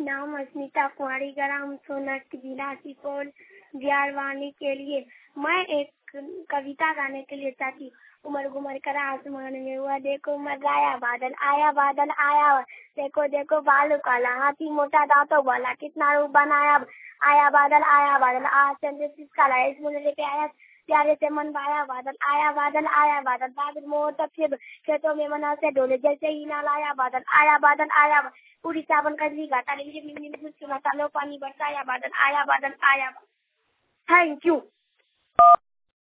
नाम अस्मिता कुमारी, ग्राम सोनट, जिला सुपौल, बिहारवाणी के लिए मैं एक कविता गाने के लिए चाहती। उमर घुमर कर आसमान में हुआ, देखो मर आया बादल आया, देखो देखो बालू काला, हाथी मोटा दांतों वाला, कितना रूप बनाया। आया बादल आज चंद्र काला, इस मुझे लेके आया, प्यारे से मन भाया। बादल आया बादल मोर तब फिर खेतों में मना से डोले, जैसे ही नाल आया बादल पूरी सावन कजली गाता, लो पानी बरसाया। बादल आया। Thank you.